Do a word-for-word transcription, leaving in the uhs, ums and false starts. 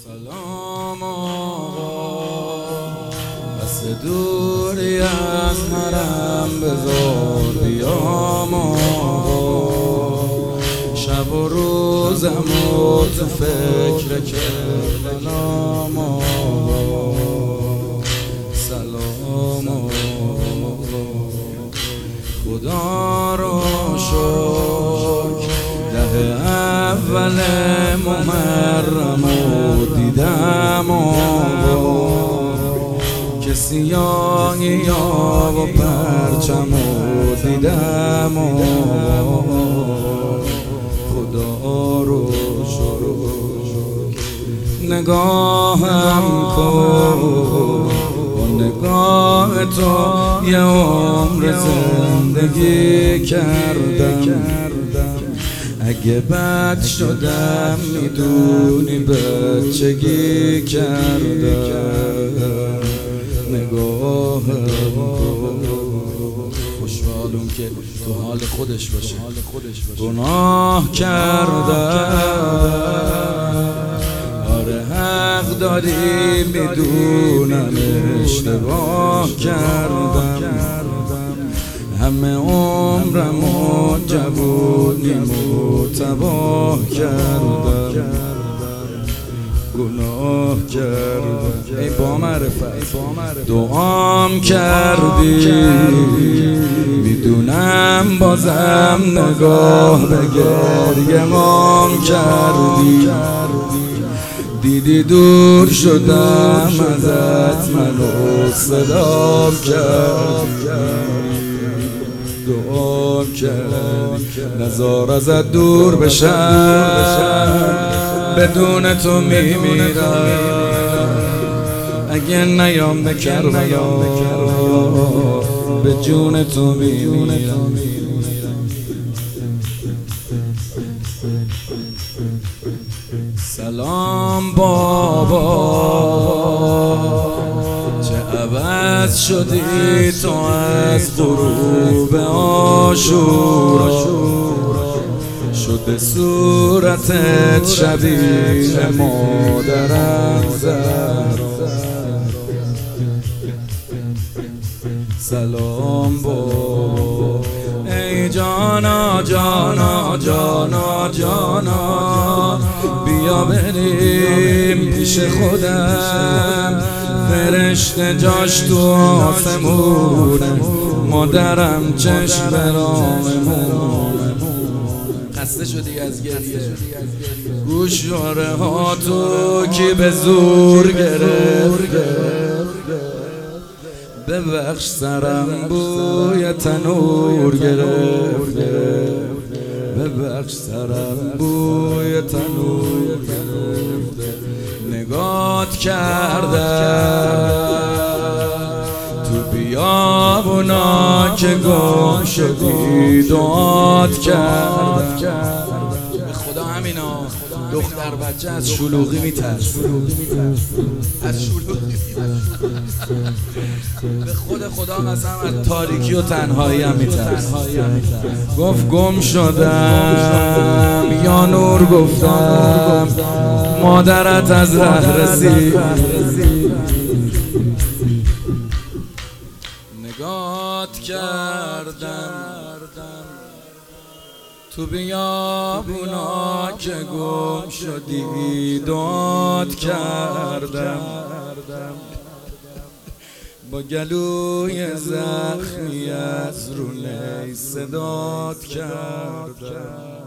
سلام آقا، بس دوری از حرم بذار بیام آقا. شب و روزم و تو فکر کربلام آقا. سلام آقا، خدا رو شکر ده اول محرم و دیدم آقا که سیاهی یا و پرچم و دیدم آقا. خدا رو شکر نگاهم کن، با نگاه تو یه عمر زندگی کردم. اگه بد شدم میدونی بچگی کردم. نگاهم کن، خوشحالم که تو حال خودش باشه. گناه کردم، آره حق داری میدونم اشتباه کردم. همه عمرم و جوونیمو تباه کردم. گناه کردم، ای با معرفت دعام کردی، میدونم بازم نگاه به گریه‌ام کردی. دیدی دور شدم ازت، منو صدا کردی. دعا کردی نزار ازت دور بشم، بدون تو میمیرم. اگه نیام به کربلا به جون تو میمیرم. سلام بابا، چه عوض شدی تو از غروب عاشورا. شده صورتت شبیه مادرم زهرا. سلام بابا، ای جانا جانا جانا جانا، بیا بریم پیش خودم. فرشته جاش تو آسمونه، مادرم چشم راممونه. خسته شدی از گریه، گوشواره ها تو کی به زور گرفته. ببخش سرم بوی تنور گرفته. ببخش سرم بوی تنور گرفته. نگات کردم تو بیابونا که گم شدی، دعات کردم. به خدا همینا دختر بچه از شلوغی میترس، از شلوغی به خود خدا قسم از تاریکی و تنهایی هم میترس. گفت گم شدم یا نور گفتم، مادرت از ره رسید. نگات کردم تو بیابونا که گم شدی، دعات کردم. با گلوی زخمی از رو نی صدات کردم.